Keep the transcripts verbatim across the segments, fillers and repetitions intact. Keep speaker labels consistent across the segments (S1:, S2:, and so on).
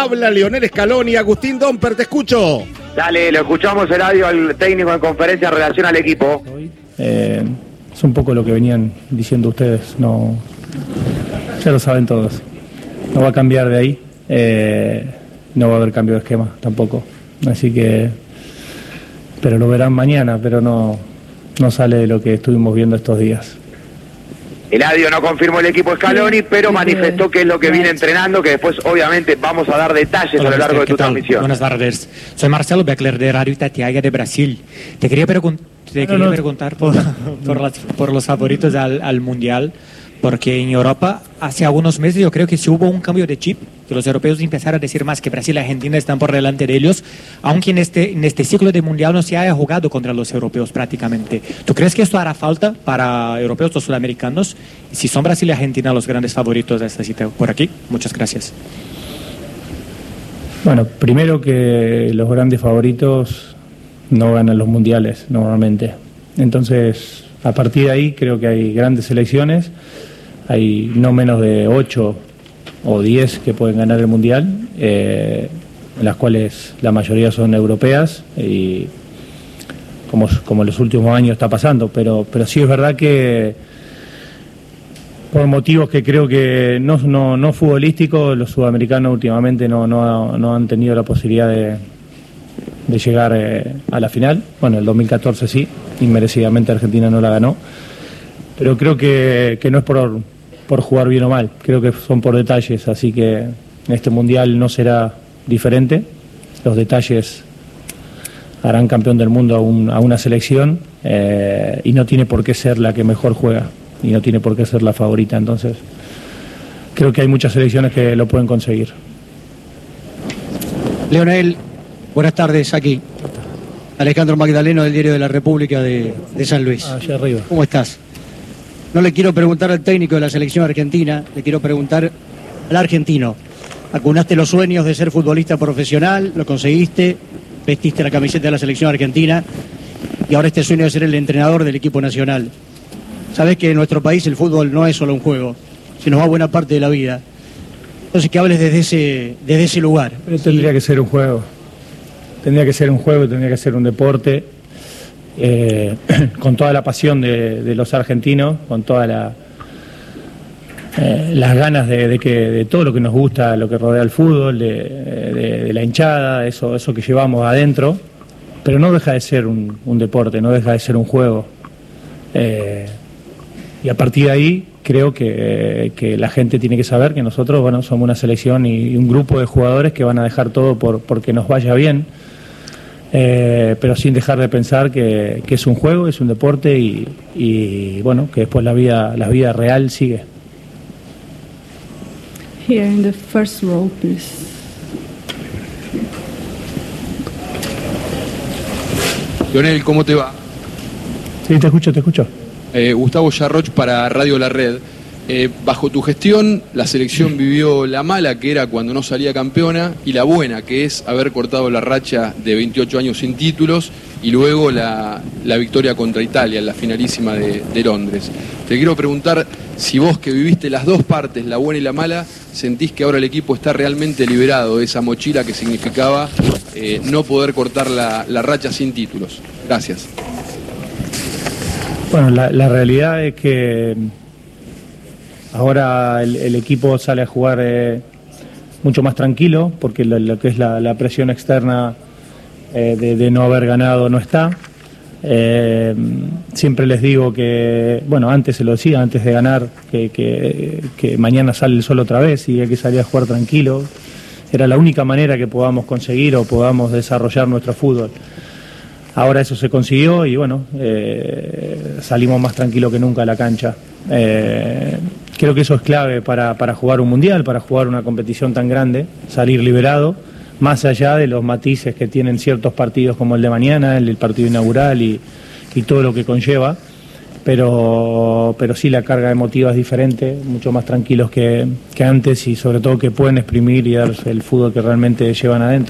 S1: Habla Lionel Scaloni. Agustín Domper, te escucho.
S2: Dale, lo escuchamos, Eladio, al técnico en conferencia en relación al equipo.
S3: Eh, es un poco lo que venían diciendo ustedes, no, ya lo saben todos. No va a cambiar de ahí, eh, no va a haber cambio de esquema tampoco. Así que, pero lo verán mañana, pero no, no sale de lo que estuvimos viendo estos días.
S2: Eladio no confirmó el equipo Scaloni, pero manifestó que es lo que viene entrenando, que después obviamente vamos a dar detalles
S4: Hola,
S2: a lo largo de tu
S4: tal?
S2: transmisión.
S4: Buenas tardes, soy Marcelo Beckler de Radio Itatiaia de Brasil. Te quería, pregun te
S3: no,
S4: quería
S3: no.
S4: preguntar por, por, las, por los favoritos al, al Mundial, porque en Europa hace algunos meses yo creo que sí hubo un cambio de chip, que los europeos empezaron a decir más que Brasil y Argentina están por delante de ellos, aunque en este, en este ciclo de Mundial no se haya jugado contra los europeos prácticamente. ¿Tú crees que esto hará falta para europeos o sudamericanos? Si son Brasil y Argentina los grandes favoritos de esta cita por aquí. Muchas gracias.
S3: Bueno, primero que los grandes favoritos no ganan los mundiales normalmente. Entonces, a partir de ahí creo que hay grandes selecciones, hay no menos de ocho o diez que pueden ganar el mundial, eh, en las cuales la mayoría son europeas y como, como en los últimos años está pasando, pero, pero sí es verdad que por motivos que creo que no, no, no futbolísticos, los sudamericanos últimamente no, no, no han tenido la posibilidad de, de llegar eh, a la final. Bueno, el dos mil catorce sí, inmerecidamente Argentina no la ganó, pero creo que, que no es por, por jugar bien o mal, creo que son por detalles, así que en este mundial no será diferente, los detalles harán campeón del mundo a, un, a una selección eh, y no tiene por qué ser la que mejor juega y no tiene por qué ser la favorita, entonces creo que hay muchas selecciones que lo pueden conseguir.
S5: Leonel, buenas tardes, aquí Alejandro Magdaleno del Diario de la República de, de San Luis.
S3: Ah, allá arriba.
S5: ¿Cómo estás? No le quiero preguntar al técnico de la selección argentina, le quiero preguntar al argentino. Acunaste los sueños de ser futbolista profesional, lo conseguiste, vestiste la camiseta de la selección argentina y ahora este sueño de ser el entrenador del equipo nacional. Sabés que en nuestro país el fútbol no es solo un juego, sino va buena parte de la vida. Entonces que hables desde ese, desde ese lugar.
S3: Pero tendría que ser un juego, tendría que ser un juego, tendría que ser un deporte, eh, con toda la pasión de, de los argentinos, con toda la eh, las ganas de, de que de todo lo que nos gusta, lo que rodea el fútbol, de, de, de la hinchada, eso, eso que llevamos adentro, pero no deja de ser un, un deporte, no deja de ser un juego. Eh, y a partir de ahí creo que, que la gente tiene que saber que nosotros, bueno, somos una selección y, y un grupo de jugadores que van a dejar todo por porque nos vaya bien, eh, pero sin dejar de pensar que, que es un juego, es un deporte y, y bueno, que después la vida, la vida real sigue.
S6: Here in the first row, please.
S7: Lionel, ¿cómo te va?
S3: Sí, te escucho, te escucho.
S7: Eh, Gustavo Yarroch para Radio La Red. Eh, bajo tu gestión, la selección vivió la mala, que era cuando no salía campeona, y la buena, que es haber cortado la racha de veintiocho años sin títulos, y luego la, la victoria contra Italia en la finalísima de, de Londres. Te quiero preguntar si vos, que viviste las dos partes, la buena y la mala, sentís que ahora el equipo está realmente liberado de esa mochila que significaba eh, no poder cortar la, la racha sin títulos. Gracias.
S3: Bueno, la, la realidad es que ahora el, el equipo sale a jugar eh, mucho más tranquilo, porque lo, lo que es la, la presión externa eh, de, de no haber ganado no está. Eh, siempre les digo que, bueno, antes se lo decía, antes de ganar, que, que, que mañana sale el sol otra vez y hay que salir a jugar tranquilo. Era la única manera que podamos conseguir o podamos desarrollar nuestro fútbol. Ahora eso se consiguió y bueno, eh, salimos más tranquilos que nunca a la cancha. Eh, creo que eso es clave para, para jugar un mundial, para jugar una competición tan grande, salir liberado, más allá de los matices que tienen ciertos partidos como el de mañana, el, el partido inaugural y, y todo lo que conlleva. Pero, pero sí, la carga emotiva es diferente, mucho más tranquilos que, que antes y sobre todo que pueden exprimir y dar el fútbol que realmente llevan adentro.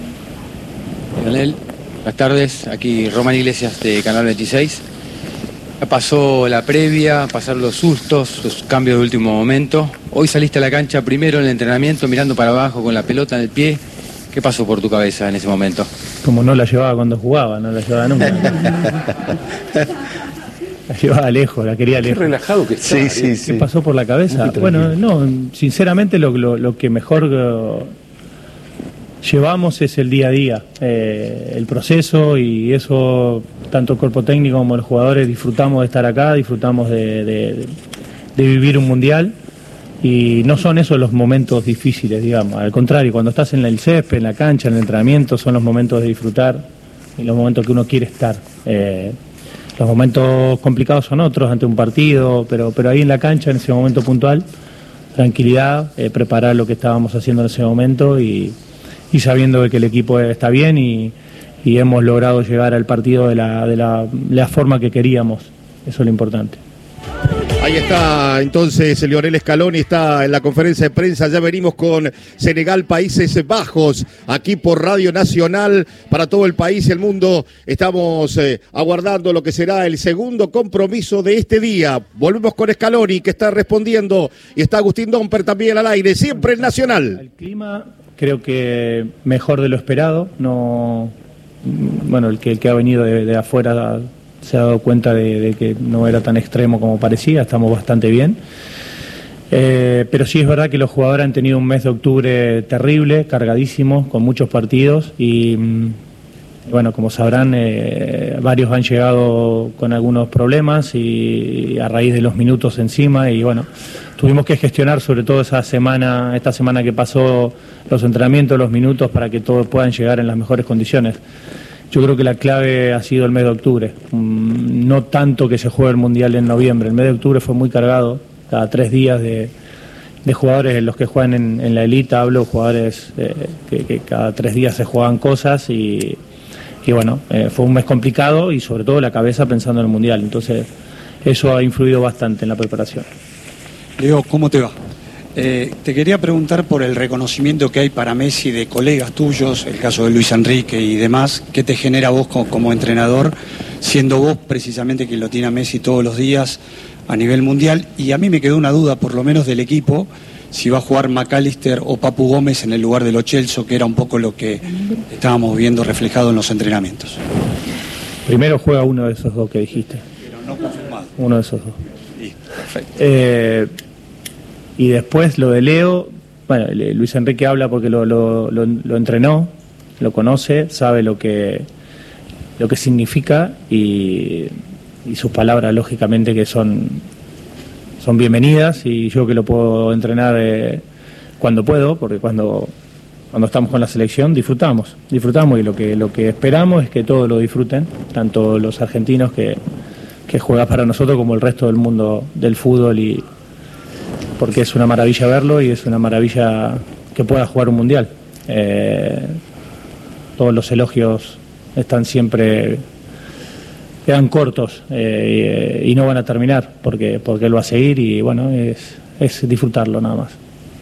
S8: Leonel, buenas tardes, aquí Román Iglesias de Canal veintiséis. Pasó la previa, pasaron los sustos, los cambios de último momento. Hoy saliste a la cancha primero en el entrenamiento mirando para abajo con la pelota en el pie. ¿Qué pasó por tu cabeza en ese momento?
S3: Como no la llevaba cuando jugaba, no la llevaba nunca. La llevaba lejos, la quería lejos.
S9: Qué relajado que está.
S3: Sí, sí, sí. ¿Qué pasó por la cabeza? Bueno, no, sinceramente lo, lo, lo que mejor uh, llevamos es el día a día, eh, el proceso, y eso tanto el cuerpo técnico como los jugadores disfrutamos de estar acá, disfrutamos de, de, de vivir un mundial. Y no son esos los momentos difíciles, digamos. Al contrario, cuando estás en el césped, en la cancha, en el entrenamiento, son los momentos de disfrutar y los momentos que uno quiere estar. Eh, los momentos complicados son otros, ante un partido, pero, pero ahí en la cancha, en ese momento puntual, tranquilidad, eh, preparar lo que estábamos haciendo en ese momento y, y sabiendo de que el equipo está bien y, y hemos logrado llegar al partido de la, de la, la forma que queríamos. Eso es lo importante.
S1: Ahí está entonces Lionel Scaloni, está en la conferencia de prensa. Ya venimos con Senegal, Países Bajos, aquí por Radio Nacional para todo el país y el mundo. Estamos eh, aguardando lo que será el segundo compromiso de este día. Volvemos con Scaloni, que está respondiendo, y está Agustín Domper también al aire, siempre en Nacional.
S3: El clima creo que mejor de lo esperado. No, bueno, el que, el que ha venido de, de afuera se ha dado cuenta de, de que no era tan extremo como parecía, estamos bastante bien. Eh, pero sí es verdad que los jugadores han tenido un mes de octubre terrible, cargadísimo, con muchos partidos y, bueno, como sabrán, eh, varios han llegado con algunos problemas y a raíz de los minutos encima y, bueno, tuvimos que gestionar sobre todo esa semana, esta semana que pasó, los entrenamientos, los minutos, para que todos puedan llegar en las mejores condiciones. Yo creo que la clave ha sido el mes de octubre, no tanto que se juegue el Mundial en noviembre. El mes de octubre fue muy cargado, cada tres días de, de jugadores en los que juegan en, en la élite, hablo jugadores eh, que, que cada tres días se juegan cosas y, y bueno, eh, fue un mes complicado y sobre todo la cabeza pensando en el Mundial. Entonces eso ha influido bastante en la preparación.
S10: Leo, ¿cómo te va? Eh, te quería preguntar por el reconocimiento que hay para Messi de colegas tuyos, el caso de Luis Enrique y demás. ¿Qué te genera vos como, como entrenador, siendo vos precisamente quien lo tiene a Messi todos los días a nivel mundial? Y a mí me quedó una duda, por lo menos del equipo, si va a jugar McAllister o Papu Gómez en el lugar de Lo Celso, que era un poco lo que estábamos viendo reflejado en los entrenamientos.
S3: Primero juega uno de esos dos que dijiste.
S10: Pero no confirmado.
S3: Uno de esos dos.
S10: Sí, perfecto.
S3: Eh... Y después lo de Leo, bueno, Luis Enrique habla porque lo, lo, lo, lo entrenó, lo conoce, sabe lo que, lo que significa y, y sus palabras lógicamente que son, son bienvenidas y yo que lo puedo entrenar eh, cuando puedo, porque cuando, cuando estamos con la selección disfrutamos, disfrutamos y lo que, lo que esperamos es que todos lo disfruten, tanto los argentinos que, que juegan para nosotros como el resto del mundo del fútbol y porque es una maravilla verlo y es una maravilla que pueda jugar un mundial. Eh, todos los elogios están siempre, quedan cortos eh, y, y no van a terminar porque, porque él va a seguir y bueno, es, es disfrutarlo nada más.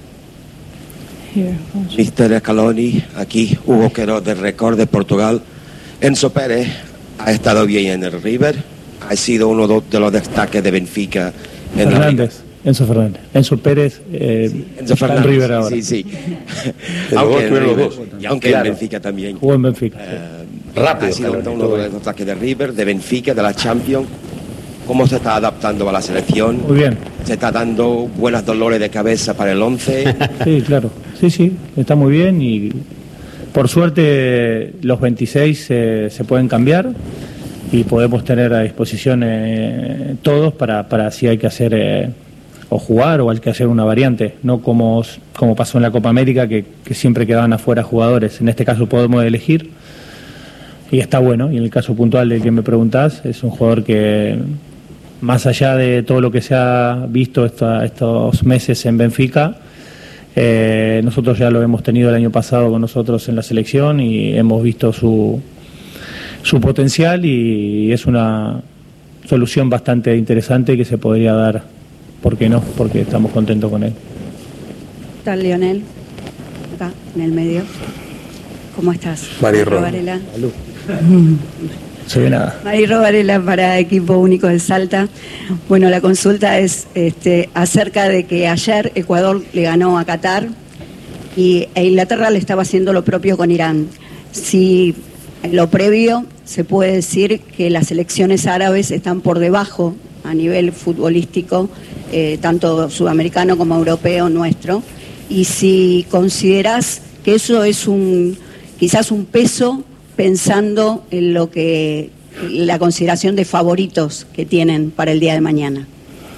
S11: mister Scaloni, aquí Hugo Queiroz del Record de Portugal. Enzo Pérez ha estado bien en el River, ha sido uno de los destaques de Benfica en
S3: Fernández. Enzo Fernández. Enzo Pérez eh,
S11: sí, Enzo Fernández,
S3: en River ahora.
S11: Sí, sí. aunque en, River, y aunque claro. en Benfica también.
S3: Jugó en Benfica.
S11: Eh, sí. Rápido. Ha sido claro, uno de los destaques de River, de Benfica, de la Champions. ¿Cómo se está adaptando a la selección?
S3: Muy bien.
S11: ¿Se está dando buenos dolores de cabeza para el once?
S3: Sí, claro. Sí, sí. Está muy bien y por suerte los veintiséis eh, se pueden cambiar y podemos tener a disposición eh, todos para, para si hay que hacer... Eh, o jugar o hay que hacer una variante, no como, como pasó en la Copa América que, que siempre quedaban afuera jugadores. En este caso podemos elegir y está bueno, y en el caso puntual del que me preguntás, es un jugador que más allá de todo lo que se ha visto esta, estos meses en Benfica, eh, nosotros ya lo hemos tenido el año pasado con nosotros en la selección y hemos visto su, su potencial y es una solución bastante interesante que se podría dar. ¿Por qué no? Porque estamos contentos con él.
S12: ¿Qué tal, Lionel? Acá, en el medio. ¿Cómo estás?
S9: María Rosa.
S12: Salud.
S3: se ve nada.
S12: Mayro Varela para Equipo Único de Salta. Bueno, la consulta es este, acerca de que ayer Ecuador le ganó a Qatar y e Inglaterra le estaba haciendo lo propio con Irán. Si en lo previo se puede decir que las selecciones árabes están por debajo a nivel futbolístico, eh, tanto sudamericano como europeo nuestro, y si consideras que eso es un quizás un peso pensando en lo que la consideración de favoritos que tienen para el día de mañana.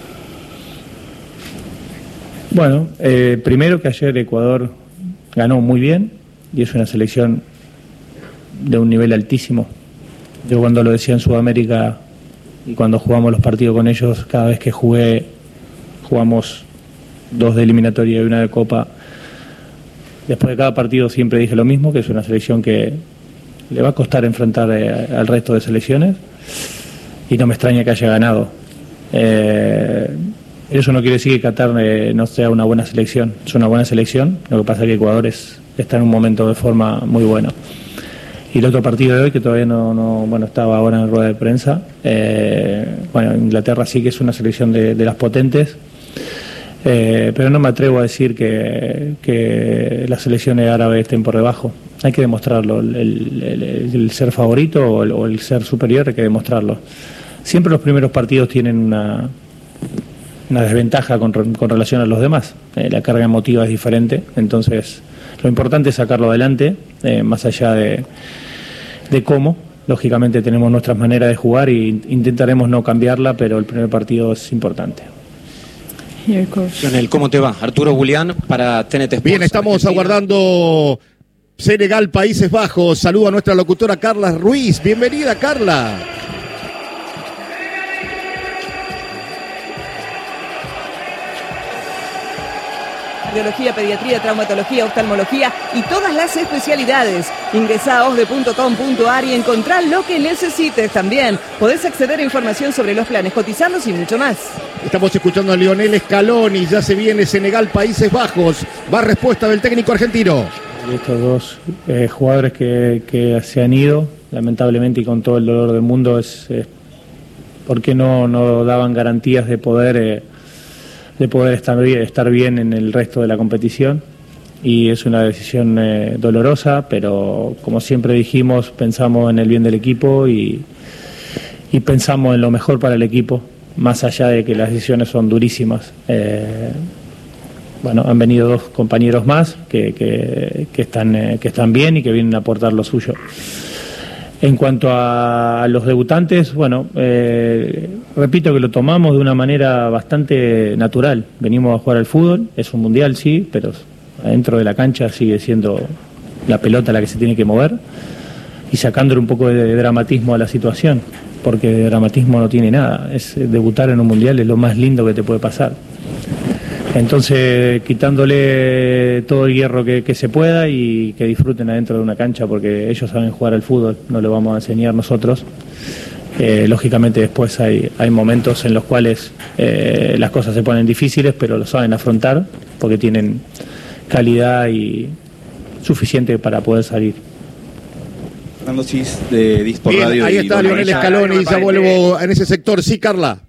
S3: Bueno, eh, primero que ayer Ecuador ganó muy bien y es una selección de un nivel altísimo. Yo cuando lo decía en Sudamérica y cuando jugamos los partidos con ellos, cada vez que jugué, jugamos dos de eliminatoria y una de Copa. Después de cada partido siempre dije lo mismo, que es una selección que le va a costar enfrentar eh, al resto de selecciones y no me extraña que haya ganado. Eh, eso no quiere decir que Qatar eh, no sea una buena selección, es una buena selección, lo que pasa es que Ecuador es, está en un momento de forma muy bueno. Y el otro partido de hoy, que todavía no, no bueno, estaba ahora en rueda de prensa, eh, bueno, Inglaterra sí que es una selección de, de las potentes, eh, pero no me atrevo a decir que, que las selecciones árabes estén por debajo. Hay que demostrarlo, el, el, el, el ser favorito o el, o el ser superior hay que demostrarlo. Siempre los primeros partidos tienen una, una desventaja con, con relación a los demás, eh, la carga emotiva es diferente, entonces lo importante es sacarlo adelante, eh, más allá de, de cómo. Lógicamente tenemos nuestras maneras de jugar e intentaremos no cambiarla, pero el primer partido es importante.
S9: Lionel, ¿cómo te va? Arturo Julián para T N T Sports.
S1: Bien, estamos Argentina. Aguardando Senegal, Países Bajos. Saludo a nuestra locutora Carla Ruiz. Bienvenida, Carla.
S13: Cardiología, pediatría, traumatología, oftalmología y todas las especialidades. Ingresá a osde punto com punto ar y encontrá lo que necesites también. Podés acceder a información sobre los planes, cotizarlos y mucho más.
S1: Estamos escuchando a Lionel Scaloni, ya se viene Senegal, Países Bajos. Va respuesta del técnico argentino.
S3: Estos dos eh, jugadores que, que se han ido, lamentablemente y con todo el dolor del mundo, es eh, porque no, no daban garantías de poder... Eh, de poder estar bien, estar bien en el resto de la competición y es una decisión eh, dolorosa, pero como siempre dijimos, pensamos en el bien del equipo y, y pensamos en lo mejor para el equipo, más allá de que las decisiones son durísimas. Eh, bueno, han venido dos compañeros más que, que, que, están, eh, que están bien y que vienen a aportar lo suyo. En cuanto a los debutantes, bueno, eh, repito que lo tomamos de una manera bastante natural. Venimos a jugar al fútbol, es un mundial, sí, pero adentro de la cancha sigue siendo la pelota la que se tiene que mover y sacándole un poco de dramatismo a la situación, porque de dramatismo no tiene nada. Es debutar en un mundial es lo más lindo que te puede pasar. Entonces, quitándole todo el hierro que, que se pueda y que disfruten adentro de una cancha, porque ellos saben jugar al fútbol, no lo vamos a enseñar nosotros. Eh, lógicamente después hay, hay momentos en los cuales eh, las cosas se ponen difíciles, pero lo saben afrontar, porque tienen calidad y suficiente para poder salir.
S14: Fernando Cis de Dispor
S1: Bien,
S14: Radio.
S1: ahí está Lionel Scaloni, ya vuelvo en ese sector. Sí, Carla.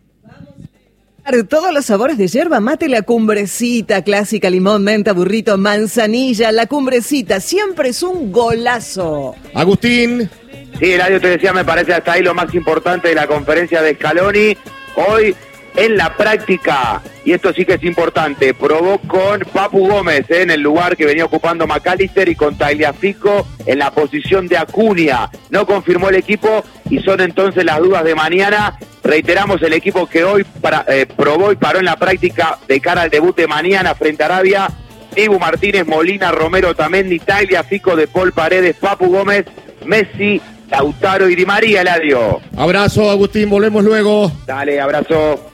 S13: Todos los sabores de yerba mate, la Cumbrecita, clásica, limón, menta, burrito, manzanilla, la Cumbrecita, siempre es un golazo.
S1: Agustín.
S2: Sí, Eladio, te decía, me parece hasta ahí lo más importante de la conferencia de Scaloni. Hoy, en la práctica, y esto sí que es importante, probó con Papu Gómez eh, en el lugar que venía ocupando McAllister y con Tagliafico en la posición de Acuña. No confirmó el equipo y son entonces las dudas de mañana. Reiteramos, el equipo que hoy para, eh, probó y paró en la práctica de cara al debut de mañana frente a Arabia: Dibu Martínez, Molina, Romero, Tamendi, Tagliafico, De Paul, Paredes, Papu Gómez, Messi, Lautaro y Di María, Eladio.
S1: Abrazo, Agustín, volvemos luego.
S2: Dale, abrazo.